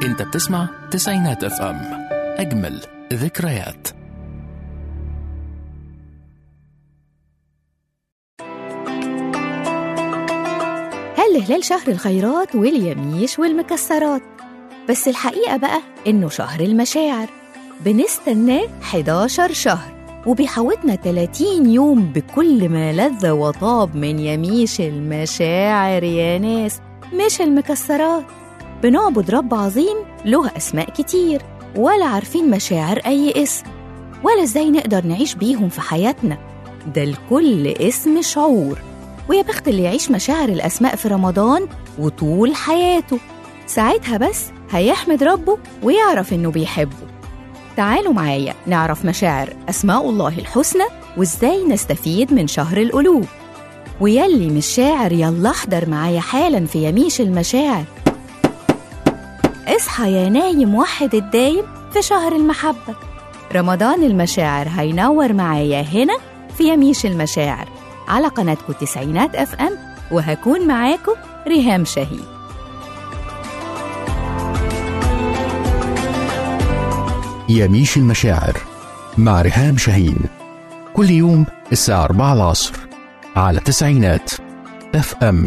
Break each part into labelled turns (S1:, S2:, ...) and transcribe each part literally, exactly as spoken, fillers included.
S1: انت بتسمع تسعينات اف ام، اجمل ذكريات.
S2: هل هلال شهر الخيرات واليميش والمكسرات، بس الحقيقة بقى إنه شهر المشاعر. بنستناه حداشر شهر وبيحوطنا تلاتين يوم بكل ما لذ وطاب من يميش المشاعر يا ناس، مش المكسرات. بنعبد رب عظيم له أسماء كتير، ولا عارفين مشاعر أي اسم ولا إزاي نقدر نعيش بيهم في حياتنا. ده الكل اسم شعور، ويا بخت اللي يعيش مشاعر الأسماء في رمضان وطول حياته. ساعتها بس هيحمد ربه ويعرف إنه بيحبه. تعالوا معايا نعرف مشاعر أسماء الله الحسنى وإزاي نستفيد من شهر القلوب. ويلي مش شاعر يلا احضر معايا حالا في يميش المشاعر. اصحى يا نايم وحد الدايم في شهر المحبة. رمضان المشاعر هينور معايا هنا في يميش المشاعر على قناتكم تسعينات اف ام، وهكون معاكم ريهام شاهين.
S1: يميش المشاعر مع ريهام شاهين كل يوم الساعة أربعة العصر على تسعينات اف ام.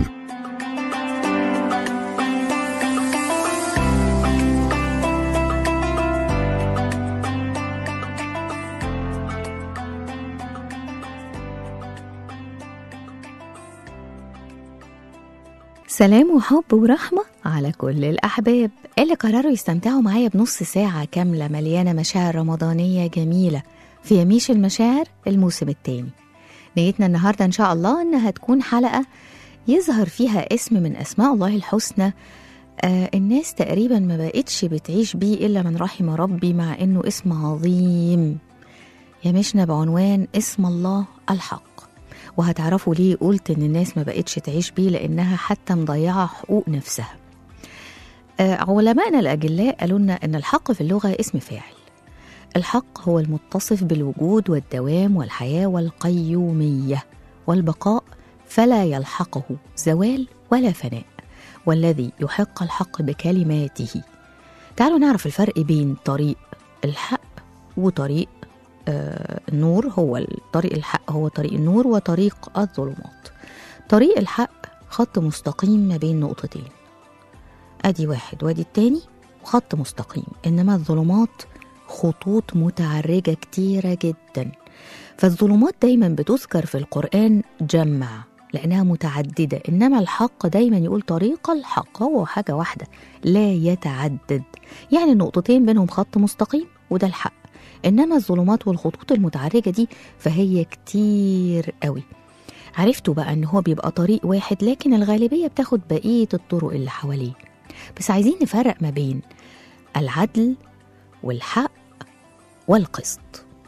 S2: سلام وحب ورحمة على كل الأحباب اللي قرروا يستمتعوا معايا بنص ساعة كاملة مليانة مشاعر رمضانية جميلة في يميش المشاعر الموسم الثاني. نيتنا النهاردة إن شاء الله إنها تكون حلقة يظهر فيها اسم من أسماء الله الحسنى. آه الناس تقريبا ما بقتش بتعيش بيه إلا من رحم ربي، مع إنه اسم عظيم. يمشنا بعنوان اسم الله الحق، وهتعرفوا ليه قلت إن الناس ما بقتش تعيش بيه، لأنها حتى مضيعة حقوق نفسها. آه علماءنا الأجلاء قالوا لنا إن الحق في اللغة اسم فاعل. الحق هو المتصف بالوجود والدوام والحياة والقيومية والبقاء، فلا يلحقه زوال ولا فناء، والذي يحق الحق بكلماته. تعالوا نعرف الفرق بين طريق الحق وطريق آه النور. هو طريق الحق هو طريق النور وطريق الظلمات. طريق الحق خط مستقيم ما بين نقطتين، ادي واحد وادي التاني وخط مستقيم. انما الظلمات خطوط متعرجة كتيرة جدا. فالظلمات دايما بتذكر في القرآن جمع لأنها متعددة، إنما الحق دايما يقول طريق الحق، هو حاجة واحدة لا يتعدد. يعني النقطتين بينهم خط مستقيم وده الحق. إنما الظلمات والخطوط المتعرجة دي فهي كتير قوي. عرفتوا بقى إن هو بيبقى طريق واحد، لكن الغالبية بتاخد بقية الطرق اللي حواليه. بس عايزين نفرق ما بين العدل والحق والقسط.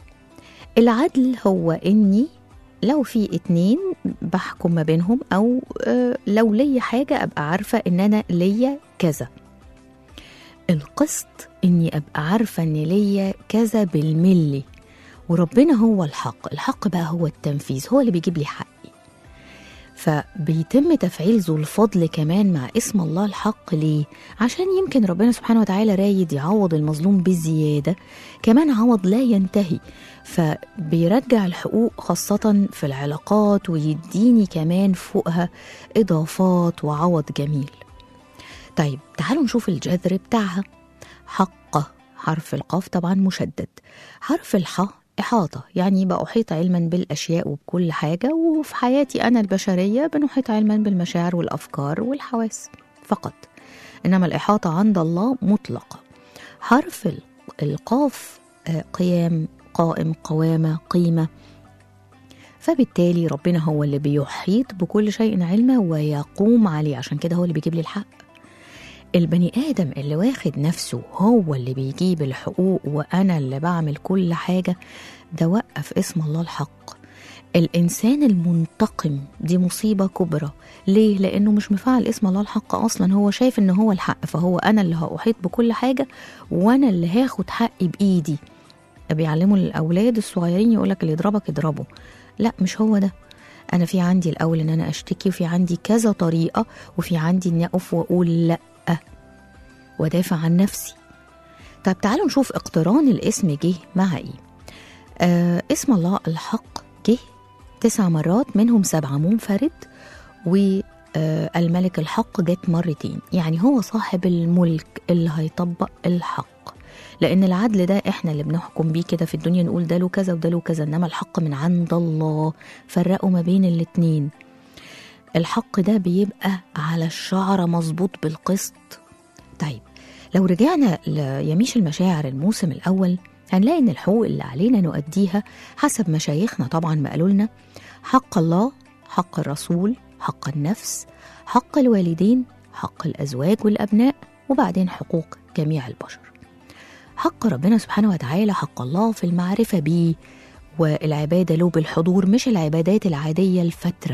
S2: العدل هو إني لو في اتنين بحكم ما بينهم، أو لو ليا حاجة أبقى عارفة إن أنا ليا كذا. القسط إني أبقى عارفة إن ليا كذا بالملي. وربنا هو الحق. الحق بقى هو التنفيذ، هو اللي بيجيب لي حقي. فبيتم تفعيل ذو الفضل كمان مع اسم الله الحق. ليه؟ عشان يمكن ربنا سبحانه وتعالى رايد يعوض المظلوم بزيادة، كمان عوض لا ينتهي. فبيرجع الحقوق خاصة في العلاقات، ويديني كمان فوقها إضافات وعوض جميل. طيب تعالوا نشوف الجذر بتاعها. حقه حرف القاف طبعا مشدد. حرف الحاء إحاطة، يعني بأحيط علما بالأشياء وبكل حاجة. وفي حياتي أنا البشرية بنحيط علما بالمشاعر والأفكار والحواس فقط، إنما الإحاطة عند الله مطلقة. حرف القاف قيام، قائم، قوامة، قيمة. فبالتالي ربنا هو اللي بيحيط بكل شيء علما ويقوم عليه، عشان كده هو اللي بيجيب لي الحق. البني آدم اللي واخد نفسه هو اللي بيجيب الحقوق وأنا اللي بعمل كل حاجة، ده وقف اسم الله الحق. الإنسان المنتقم دي مصيبة كبرى. ليه؟ لأنه مش مفعل اسم الله الحق أصلا. هو شايف إنه هو الحق، فهو أنا اللي هأحيط بكل حاجة وأنا اللي هاخد حقي بإيدي. بيعلموا الأولاد الصغيرين يقولك اللي يضربك اضربه. لا، مش هو ده. أنا في عندي الأول إن أنا أشتكي، وفي عندي كذا طريقة، وفي عندي إني أقف وأقول لأ. ودافع عن نفسي. طب تعالوا نشوف اقتران الاسم جه مع ايه. آه اسم الله الحق جه تسع مرات، منهم سبعة منفرد، والملك الحق جت مرتين. يعني هو صاحب الملك اللي هيطبق الحق، لأن العدل ده احنا اللي بنحكم بيه كده في الدنيا، نقول ده له كذا وده له كذا، انما الحق من عند الله. فرقوا ما بين الاتنين. الحق ده بيبقى على الشعرة مظبوط بالقسط. طيب لو رجعنا ليميش المشاعر الموسم الأول، هنلاقي إن الحقوق اللي علينا نؤديها حسب مشايخنا طبعا ما قالوا لنا: حق الله، حق الرسول، حق النفس، حق الوالدين، حق الأزواج والأبناء، وبعدين حقوق جميع البشر. حق ربنا سبحانه وتعالى حق الله في المعرفة بيه والعبادة له بالحضور، مش العبادات العادية الفترة.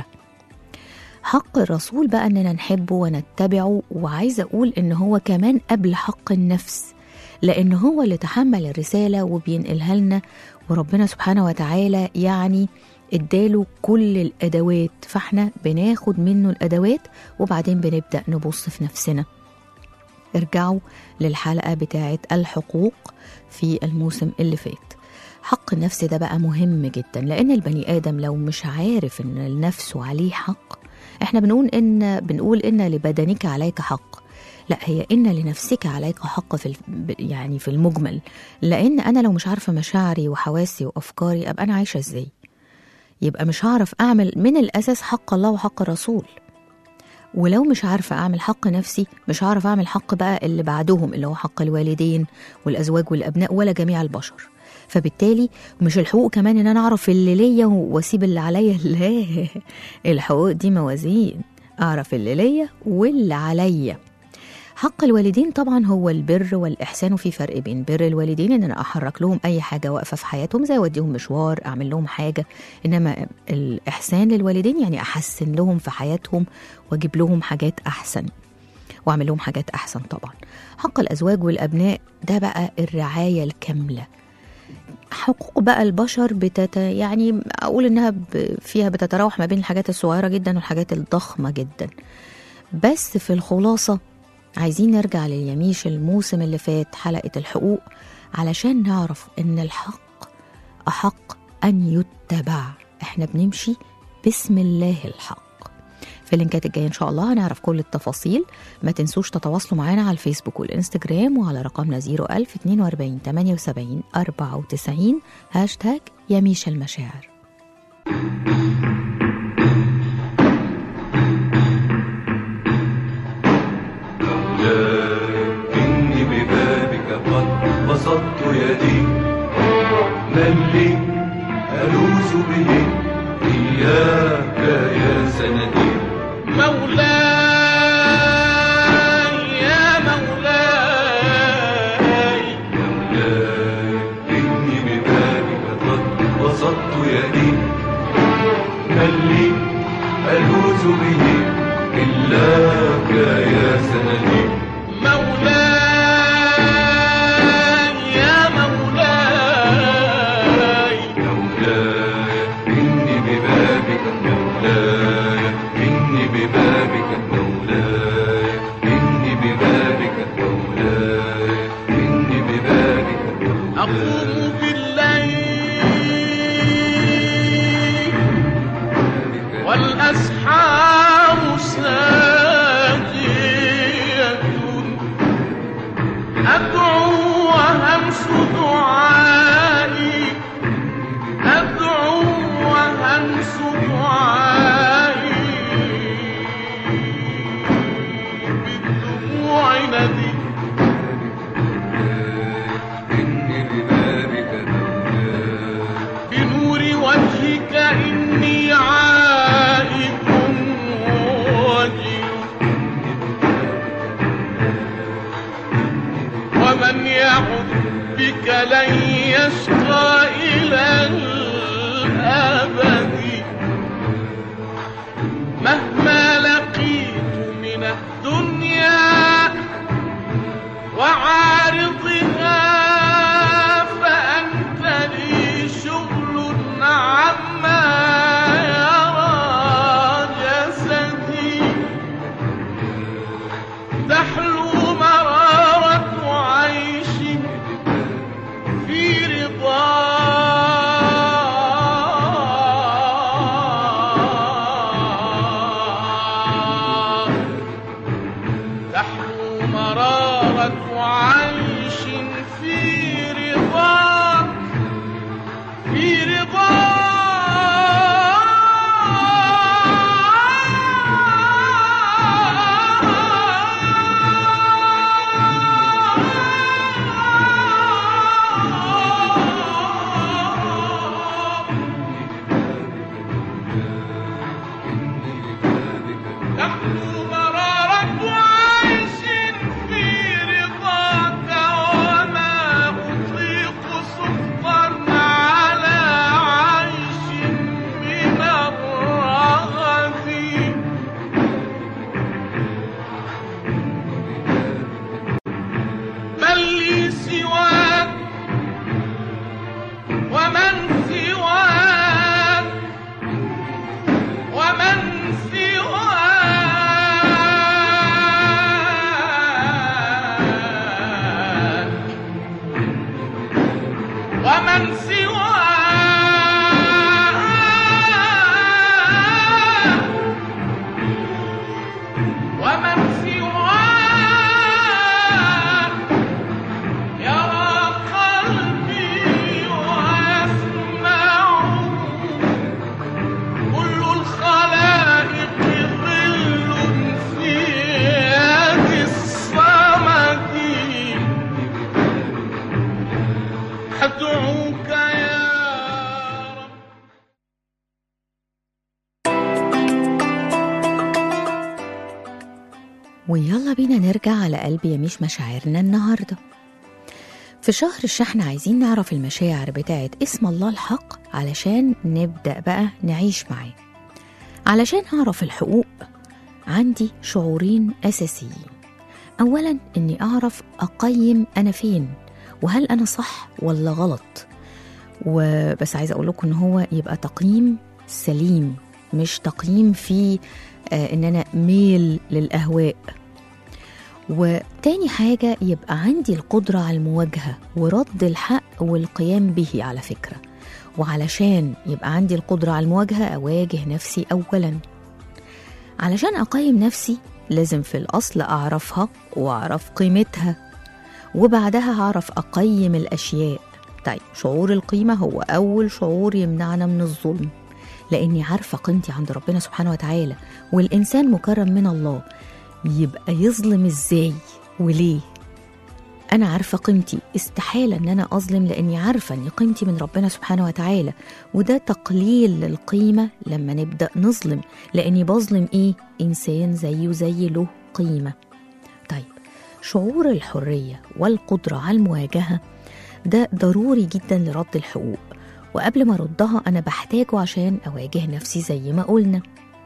S2: حق الرسول بقى أننا نحبه ونتبعه، وعايزة أقول إن هو كمان قبل حق النفس، لأن هو اللي تحمل الرسالة وبينقلها لنا، وربنا سبحانه وتعالى يعني اداله كل الأدوات، فاحنا بناخد منه الأدوات وبعدين بنبدأ نبص في نفسنا. ارجعوا للحلقة بتاعة الحقوق في الموسم اللي فات. حق النفس ده بقى مهم جدا، لأن البني آدم لو مش عارف إن النفس عليه حق، احنا بنقول إن بنقول إن لبدنك عليك حق، لا، هي إن لنفسك عليك حق في يعني في المجمل. لأن أنا لو مش عارفة مشاعري وحواسي وأفكاري، أبقى أنا عايشة إزاي؟ يبقى مش هعرف أعمل من الأساس حق الله وحق الرسول. ولو مش عارفة أعمل حق نفسي، مش هعرف أعمل حق بقى اللي بعدهم، اللي هو حق الوالدين والأزواج والأبناء ولا جميع البشر. فبالتالي مش الحقوق كمان إن أنا أعرف اللي ليا وأسيب اللي عليا، لا، الحقوق دي موازين، أعرف اللي ليا واللي عليا. حق الوالدين طبعا هو البر والإحسان، وفي فرق بين بر الوالدين إن أنا أحرك لهم أي حاجة واقفة في حياتهم، زي أوديهم مشوار، أعمل لهم حاجة، إنما الإحسان للوالدين يعني أحسن لهم في حياتهم وأجيب لهم حاجات أحسن وأعمل لهم حاجات أحسن. طبعا حق الأزواج والأبناء ده بقى الرعاية الكاملة. حقوق بقى البشر بتت يعني أقول إنها فيها بتتراوح ما بين الحاجات الصغيرة جدا والحاجات الضخمة جدا، بس في الخلاصة عايزين نرجع لليميش الموسم اللي فات، حلقة الحقوق، علشان نعرف إن الحق أحق أن يتبع. إحنا بنمشي بسم الله الحق. في اللينكات الجاية إن شاء الله هنعرف كل التفاصيل. ما تنسوش تتواصلوا معنا على الفيسبوك والإنستجرام وعلى رقمنا زيرو ألف اتنين وأربعين تمانية وسبعين أربعة وتسعين هاشتاج يميش المشاعر.
S3: إني ببابك قد بسطت يدي، من لي ألوذ به إياك يا سندي. مولاي يا مولاي، مولاي إني ببابك قد بسطت يدي، مرارة عيش في رضا في رضا
S2: ويلا بينا نرجع على قلب يميش مشاعرنا النهاردة. في شهر الشحن عايزين نعرف المشاعر بتاعت اسم الله الحق علشان نبدأ بقى نعيش معاه. علشان أعرف الحقوق عندي شعورين أساسيين. أولا إني أعرف أقيم أنا فين وهل أنا صح ولا غلط، وبس عايزة أقول لكم إن هو يبقى تقييم سليم مش تقييم فيه آه إن أنا ميل للأهواء. وتاني حاجة يبقى عندي القدرة على المواجهة ورد الحق والقيام به على فكرة. وعلشان يبقى عندي القدرة على المواجهة أواجه نفسي أولا. علشان أقيم نفسي لازم في الأصل أعرفها وأعرف قيمتها، وبعدها أعرف أقيم الأشياء. طيب شعور القيمة هو أول شعور يمنعنا من الظلم، لأني عارفة قيمتي عند ربنا سبحانه وتعالى، والإنسان مكرم من الله، يبقى يظلم إزاي وليه؟ أنا عارفة قيمتي، استحالة أن أنا أظلم لأني عارفة أن قيمتي من ربنا سبحانه وتعالى. وده تقليل للقيمة لما نبدأ نظلم، لأني بظلم إيه؟ إنسان زيه زي له قيمة. طيب شعور الحرية والقدرة على المواجهة ده ضروري جدا لرد الحقوق، وقبل ما أردها أنا بحتاجه عشان أواجه نفسي زي ما قلنا.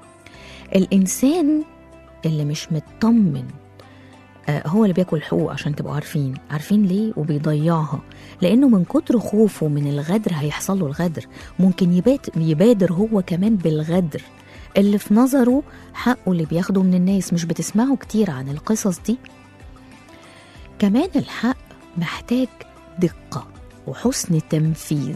S2: الإنسان اللي مش مطمن هو اللي بياكل حقوق، عشان تبقوا عارفين عارفين ليه، وبيضيعها لأنه من كتر خوفه من الغدر هيحصل له الغدر، ممكن يبات يبادر هو كمان بالغدر اللي في نظره حقه اللي بياخده من الناس. مش بتسمعوا كتير عن القصص دي؟ كمان الحق محتاج دقة وحسن تنفيذ،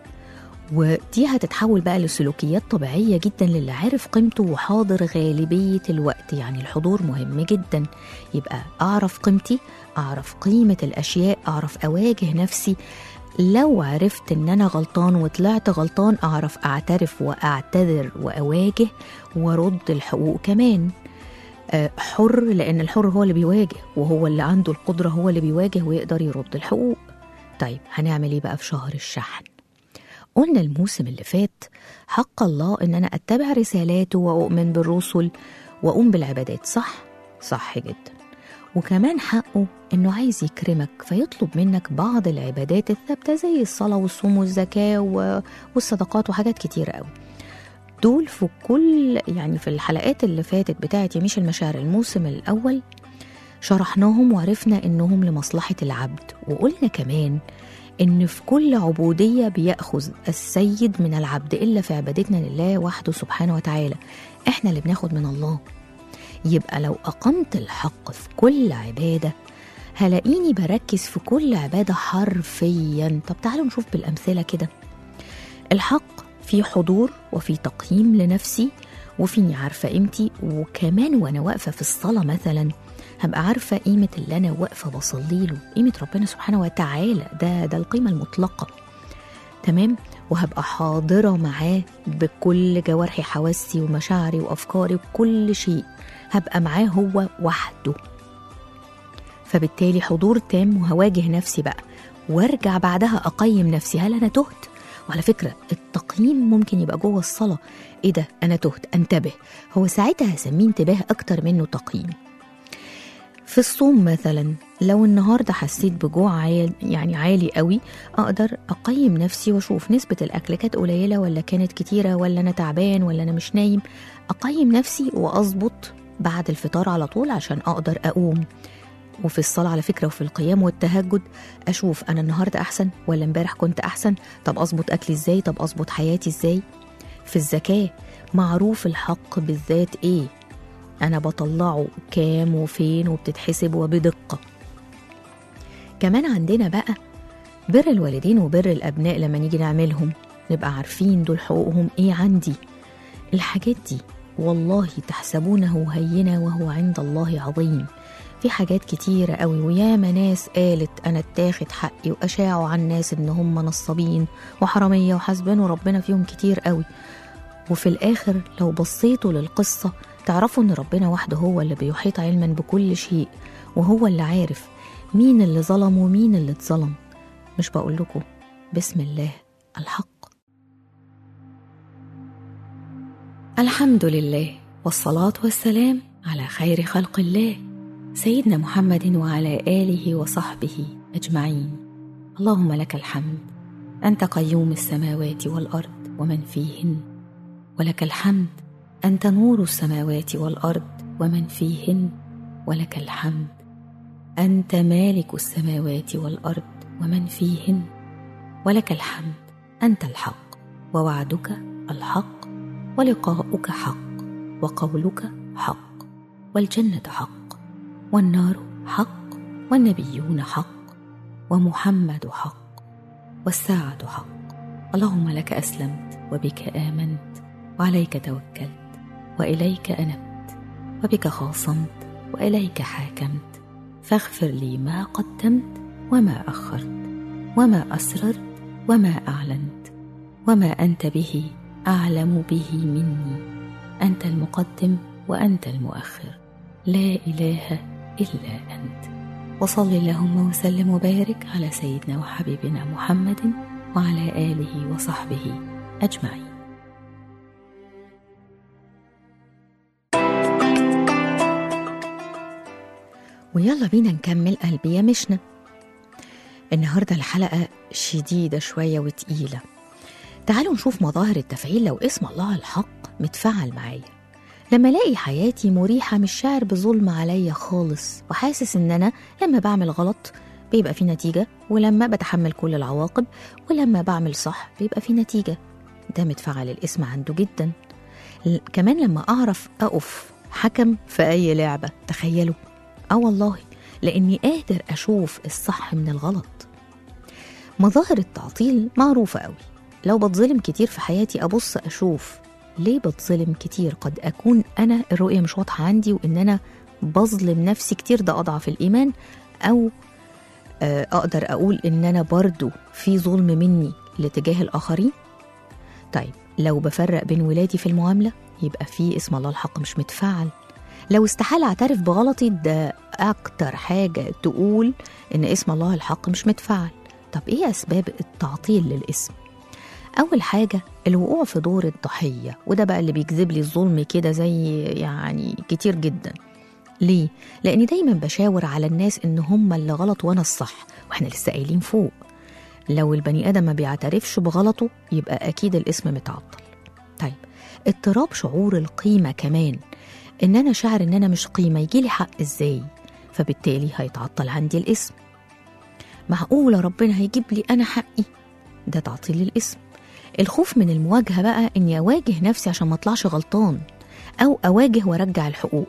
S2: ودي هتتحول بقى لسلوكيات طبيعية جدا للي عارف قيمته وحاضر غالبية الوقت. يعني الحضور مهم جدا، يبقى أعرف قيمتي، أعرف قيمة الأشياء، أعرف أواجه نفسي. لو عرفت إن أنا غلطان وطلعت غلطان أعرف أعترف وأعتذر وأواجه ورد الحقوق كمان. حر، لأن الحر هو اللي بيواجه، وهو اللي عنده القدرة هو اللي بيواجه ويقدر يرد الحقوق. طيب هنعمل إيه بقى في شهر الشحن؟ قلنا الموسم اللي فات حق الله إن أنا أتبع رسالاته وأؤمن بالرسل وأقوم بالعبادات، صح؟ صح جدا. وكمان حقه إنه عايز يكرمك فيطلب منك بعض العبادات الثابتة زي الصلاة والصوم والزكاة والصدقات وحاجات كتير قوي. دول في كل يعني في الحلقات اللي فاتت بتاعت يميش المشاعر الموسم الأول شرحناهم وعرفنا إنهم لمصلحة العبد، وقلنا كمان إن في كل عبودية بيأخذ السيد من العبد إلا في عبادتنا لله وحده سبحانه وتعالى، إحنا اللي بناخد من الله. يبقى لو أقمت الحق في كل عبادة هلاقيني بركز في كل عبادة حرفيا. طب تعالوا نشوف بالأمثلة كده. الحق في حضور وفي تقييم لنفسي وفيني عارفة قيمتي، وكمان وأنا واقفة في الصلاة مثلا هبقى عارفة قيمة اللي أنا واقفة بصلي له، قيمة ربنا سبحانه وتعالى، ده ده القيمة المطلقة. تمام. وهبقى حاضرة معاه بكل جوارحي، حواسي ومشاعري وأفكاري وكل شيء، هبقى معاه هو وحده. فبالتالي حضور تام، وهواجه نفسي بقى وارجع بعدها أقيم نفسي، هل أنا تهت؟ وعلى فكرة التقييم ممكن يبقى جوه الصلاة، إيه ده أنا تهت، أنتبه، هو ساعتها هسميه انتباه أكتر منه تقييم. في الصوم مثلا لو النهاردة حسيت بجوع عالي يعني عالي قوي، أقدر أقيم نفسي وأشوف نسبة الأكل كانت قليلة ولا كانت كتيرة، ولا أنا تعبان ولا أنا مش نايم، أقيم نفسي وأظبط بعد الفطار على طول عشان أقدر أقوم. وفي الصلاة على فكرة وفي القيام والتهجد أشوف أنا النهاردة أحسن ولا امبارح كنت أحسن، طب أظبط أكلي إزاي، طب أظبط حياتي إزاي. في الزكاة معروف الحق بالذات إيه، أنا بطلعه كام وفين وبتتحسب وبدقة. كمان عندنا بقى بر الوالدين وبر الأبناء، لما نيجي نعملهم نبقى عارفين دول حقوقهم إيه عندي. الحاجات دي والله تحسبونه هينة وهو عند الله عظيم. في حاجات كتيرة قوي، وياما ناس قالت أنا اتاخد حقي، وأشاعوا عن الناس إن هم نصابين وحرامية وحسبانوا ربنا فيهم كتير قوي. وفي الآخر لو بصيتوا للقصة تعرفوا إن ربنا وحده هو اللي بيحيط علما بكل شيء، وهو اللي عارف مين اللي ظلم ومين اللي اتظلم. مش بقول لكم بسم الله الحق. الحمد لله والصلاة والسلام على خير خلق الله سيدنا محمد وعلى آله وصحبه أجمعين. اللهم لك الحمد، أنت قيوم السماوات والأرض ومن فيهن، ولك الحمد أنت نور السماوات والأرض ومن فيهن، ولك الحمد أنت مالك السماوات والأرض ومن فيهن، ولك الحمد أنت الحق، ووعدك الحق، ولقاؤك حق، وقولك حق، والجنة حق، والنار حق، والنبيون حق، ومحمد حق، والساعة حق. اللهم لك أسلمت وبك آمنت وعليك توكلت وإليك أنبت وبك خاصمت وإليك حاكمت، فاغفر لي ما قدمت وما أخرت وما أسررت وما أعلنت وما أنت به أعلم به مني، أنت المقدم وأنت المؤخر، لا إله إلا أنت. وصل اللهم وسلم وبارك على سيدنا وحبيبنا محمد وعلى آله وصحبه أجمعين. ويلا بينا نكمل قلبي يا مشنا. النهاردة الحلقة شديدة شوية وتقيلة. تعالوا نشوف مظاهر التفعيل لو اسم الله الحق متفعل معايا. لما الاقي حياتي مريحة مش شاعر بظلم عليا خالص، وحاسس ان انا لما بعمل غلط بيبقى في نتيجة، ولما بتحمل كل العواقب، ولما بعمل صح بيبقى في نتيجة، ده متفعل الاسم عنده جدا. كمان لما اعرف اقف حكم في اي لعبة، تخيلوا، اه والله لاني قادر اشوف الصح من الغلط. مظاهر التعطيل معروفة قوي. لو بتظلم كتير في حياتي ابص اشوف ليه بتظلم كتير، قد أكون أنا الرؤية مش واضحة عندي وإن أنا بظلم نفسي كتير، ده أضعف الإيمان، أو أقدر أقول إن أنا برضو في ظلم مني لتجاه الآخرين. طيب لو بفرق بين ولادي في المعاملة يبقى في اسم الله الحق مش متفعل. لو استحال أعترف بغلطي، ده أكتر حاجة تقول إن اسم الله الحق مش متفعل. طب إيه أسباب التعطيل للاسم؟ أول حاجة الوقوع في دور الضحية، وده بقى اللي بيجذب لي الظلم كده زي يعني كتير جدا. ليه؟ لأني دايما بشاور على الناس إن هم اللي غلط وأنا الصح، وإحنا لسه قايلين فوق لو البني آدم ما بيعترفش بغلطه يبقى أكيد الاسم متعطل. طيب اضطراب شعور القيمة كمان، إن أنا شاعر إن أنا مش قيمة، يجيلي حق إزاي؟ فبالتالي هيتعطل عندي الاسم. معقولة ربنا هيجيب لي أنا حقي؟ ده تعطيل الاسم. الخوف من المواجهة بقى، إني أواجه نفسي عشان ما أطلعش غلطان، أو أواجه وأرجع الحقوق.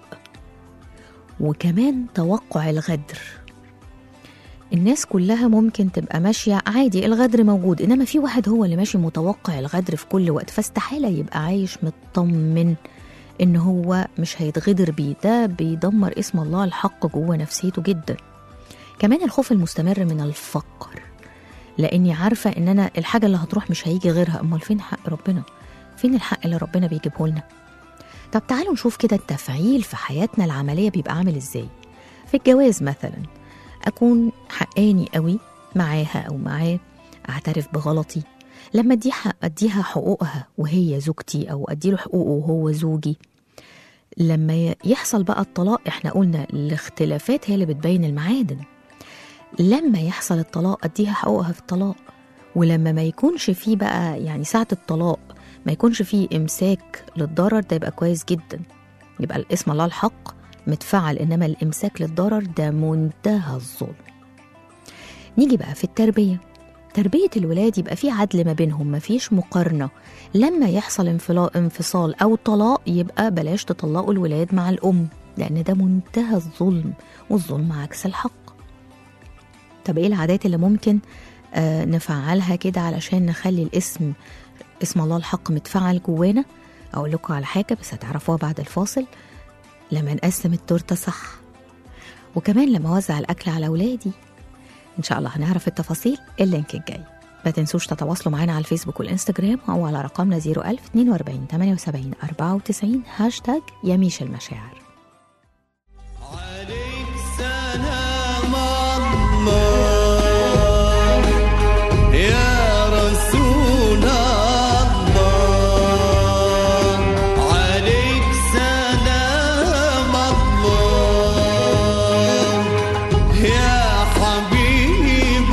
S2: وكمان توقع الغدر. الناس كلها ممكن تبقى ماشية عادي، الغدر موجود، إنما في واحد هو اللي ماشي متوقع الغدر في كل وقت، فاستحالة يبقى عايش مطمن إن هو مش هيتغدر بيه، ده بيدمر اسم الله الحق جوه نفسيته جدا. كمان الخوف المستمر من الفقر، لأني عارفة إن أنا الحاجة اللي هتروح مش هيجي غيرها، أمال فين حق ربنا؟ فين الحق اللي ربنا بيجيبه لنا؟ طب تعالوا نشوف كده التفعيل في حياتنا العملية بيبقى عامل إزاي. في الجواز مثلا أكون حقاني قوي معاها أو معاه، أعترف بغلطي، لما أدي حق أديها حقوقها وهي زوجتي، أو أديله حقوقه وهو زوجي. لما يحصل بقى الطلاق، إحنا قلنا الاختلافات هي اللي بتبين المعادن. لما يحصل الطلاق أديها حقوقها في الطلاق. ولما ما يكونش فيه بقى يعني ساعة الطلاق ما يكونش فيه إمساك للضرر، ده يبقى كويس جدا، يبقى الاسم الله الحق متفعل. إنما الإمساك للضرر ده منتهى الظلم. نيجي بقى في التربية، تربية الولاد يبقى في عدل ما بينهم، ما فيش مقارنة. لما يحصل انفصال أو طلاق يبقى بلاش تطلقوا الولاد مع الأم، لأن ده منتهى الظلم، والظلم عكس الحق. طب إيه العادات اللي ممكن آه نفعلها كده علشان نخلي الاسم اسم الله الحق متفعل جوانا؟ أقول لكم على حاجة بس هتعرفوها بعد الفاصل. لما نقسم التورتة صح، وكمان لما أوزع الأكل على أولادي. إن شاء الله هنعرف التفاصيل اللينك الجاي. ما تنسوش تتواصلوا معنا على الفيسبوك والإنستجرام أو على رقمنا صفر ألف اتنين وأربعين تمانية وسبعين أربعة وتسعين هاشتاج يميش المشاعر.
S3: عليك سلام الله يا رسول الله، عليك سلام الله يا حبيب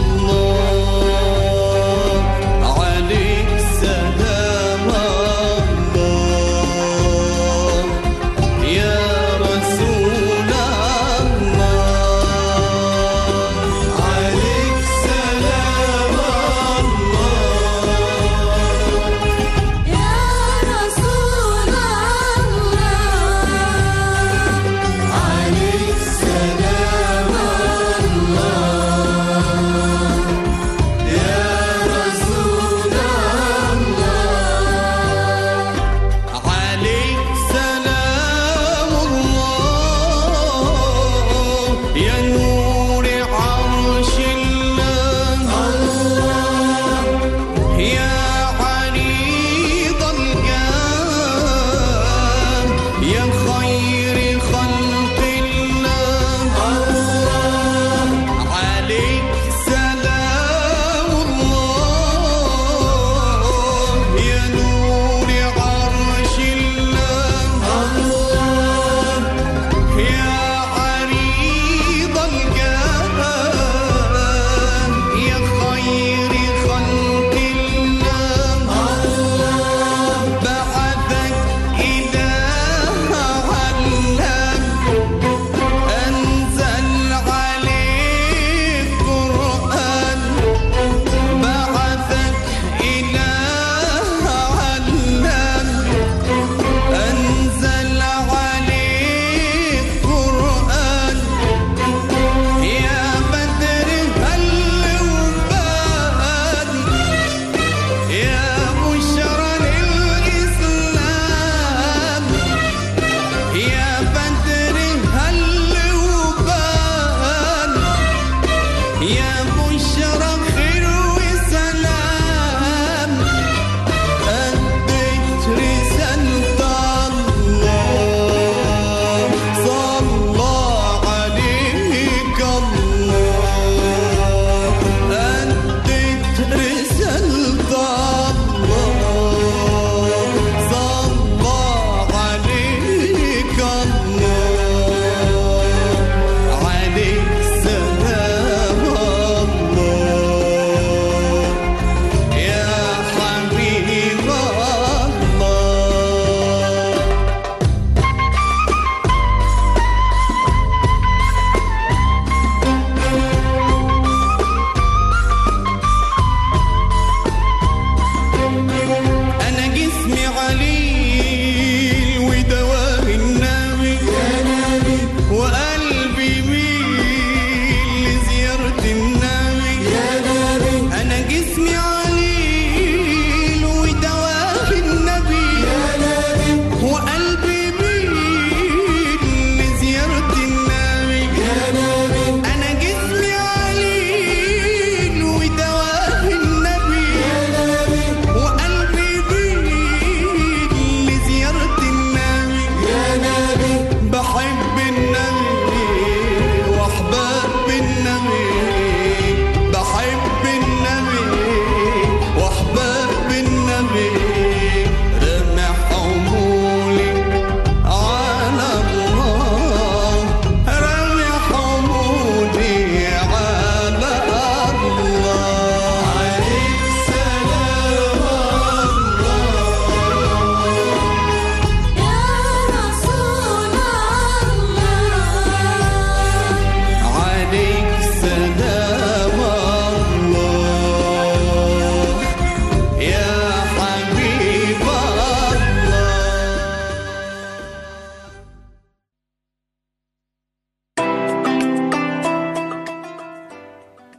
S3: الله، عليك سلام الله يا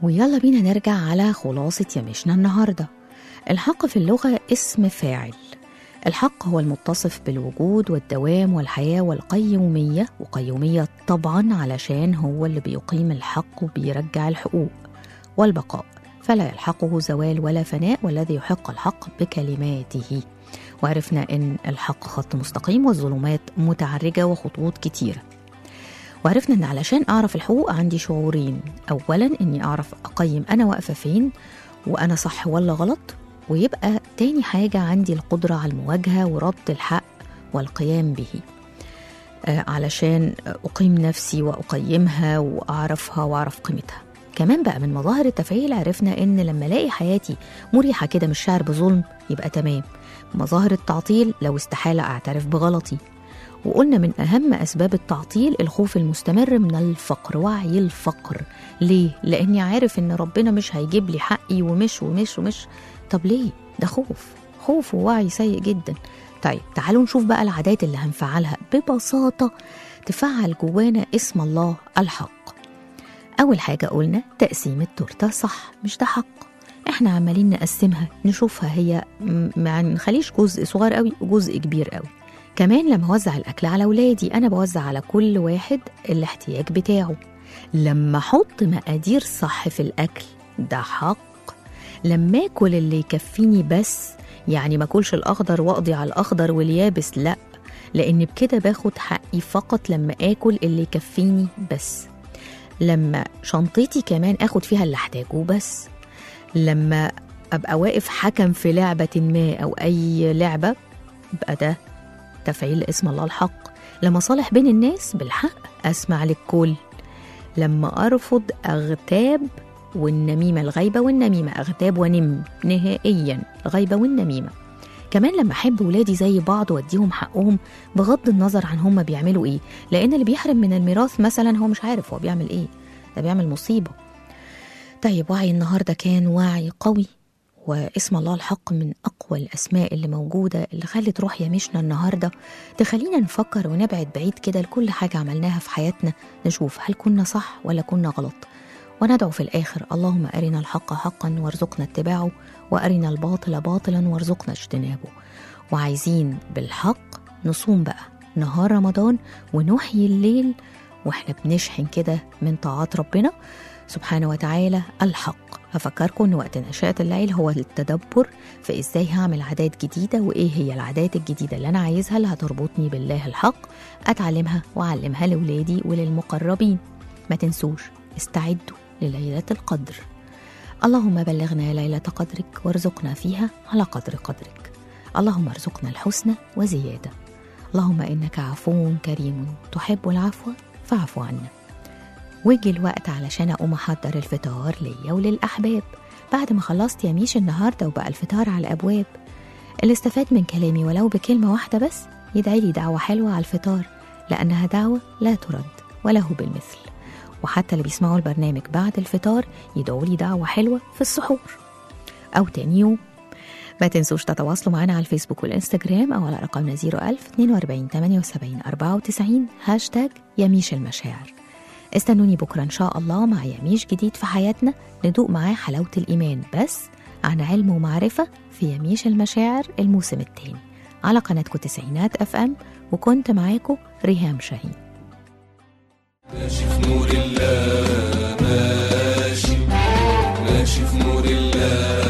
S2: ويلا بينا نرجع على خلاصة يمشنا النهاردة. الحق في اللغة اسم فاعل. الحق هو المتصف بالوجود والدوام والحياة والقيومية، وقيومية طبعا علشان هو اللي بيقيم الحق وبيرجع الحقوق، والبقاء فلا يلحقه زوال ولا فناء، والذي يحق الحق بكلماته. وعرفنا إن الحق خط مستقيم والظلمات متعرجة وخطوط كتيرة. وعرفنا إن علشان أعرف الحقوق عندي شعورين، أولا إني أعرف أقيم أنا واقفة فين وأنا صح ولا غلط، ويبقى تاني حاجة عندي القدرة على المواجهة ورد الحق والقيام به، آه علشان أقيم نفسي وأقيمها وأعرفها وأعرف قيمتها. كمان بقى من مظاهر التفعيل عرفنا إن لما ألاقي حياتي مريحة كده مش شعر بظلم يبقى تمام. مظاهر التعطيل لو استحالة أعترف بغلطي. وقلنا من أهم أسباب التعطيل الخوف المستمر من الفقر، وعي الفقر. ليه؟ لأني عارف إن ربنا مش هيجيب لي حقي ومش ومش ومش. طب ليه؟ ده خوف، خوف ووعي سيء جدا. طيب تعالوا نشوف بقى العادات اللي هنفعلها ببساطة تفعل جوانا اسم الله الحق. أول حاجة قلنا تقسيم التورتة صح، مش ده حق. احنا عمالين نقسمها نشوفها هي ما نخليش جزء صغير قوي وجزء كبير قوي. كمان لما اوزع الاكل على اولادي انا بوزع على كل واحد الاحتياج بتاعه. لما احط مقادير صح في الاكل ده حق. لما اكل اللي يكفيني بس، يعني ما اكلش الاخضر واقضي على الاخضر واليابس، لا، لان بكده باخد حقي فقط لما اكل اللي يكفيني بس. لما شنطتي كمان اخد فيها اللي احتاجه بس. لما ابقى واقف حكم في لعبة ما او اي لعبة يبقى ده تفعيل اسم الله الحق. لما صالح بين الناس بالحق اسمع للكل. لما ارفض اغتاب والنميمة، الغيبة والنميمة، اغتاب ونم نهائيا، الغيبة والنميمة. كمان لما احب ولادي زي بعض واديهم حقهم بغض النظر عن هم بيعملوا ايه، لان اللي بيحرم من الميراث مثلا هو مش عارف هو بيعمل ايه، ده بيعمل مصيبة. طيب وعي النهاردة كان وعي قوي، واسم الله الحق من أقوى الأسماء اللي موجودة اللي خلت روح يمشنا النهاردة تخلينا نفكر ونبعد بعيد كده لكل حاجة عملناها في حياتنا، نشوف هل كنا صح ولا كنا غلط، وندعو في الآخر اللهم أرنا الحق حقا وارزقنا اتباعه، وأرنا الباطل باطلا وارزقنا اجتنابه. وعايزين بالحق نصوم بقى نهار رمضان ونحيي الليل واحنا بنشحن كده من طاعات ربنا سبحانه وتعالى الحق. هفكركم ان وقت نشاط الليل هو التدبر في ازاي هعمل عادات جديدة، وايه هي العادات الجديدة اللي انا عايزها اللي هتربطني بالله الحق، اتعلمها واعلمها لولادي وللمقربين. ما تنسوش استعدوا لليلة القدر. اللهم بلغنا ليلة قدرك وارزقنا فيها على قدر قدرك. اللهم ارزقنا الحسنى وزيادة. اللهم انك عفو كريم تحب العفو فاعف عنا. ويجي الوقت علشان أقوم أحضر الفطار ليا وللأحباب. بعد ما خلصت يميش النهاردة وبقى الفطار على الأبواب، اللي استفاد من كلامي ولو بكلمة واحدة بس يدعي لي دعوة حلوة على الفطار، لأنها دعوة لا ترد وله بالمثل. وحتى اللي بيسمعوا البرنامج بعد الفطار يدعوا لي دعوة حلوة في السحور أو تاني يوم. ما تنسوش تتواصلوا معنا على الفيسبوك والإنستجرام أو على رقمنا صفر ألف اتنين وأربعين تمانية وسبعين أربعة وتسعين هاشتاج يميش المشاعر. استنوني بكرة إن شاء الله مع يميش جديد في حياتنا ندوق معاه حلاوة الإيمان، بس عن علم ومعرفة في يميش المشاعر الموسم الثاني على قناتكم تسعينات أف أم. وكنت معاكم ريهام شاهين.
S3: ماشي في نور الله، ماشي ماشي في نور الله.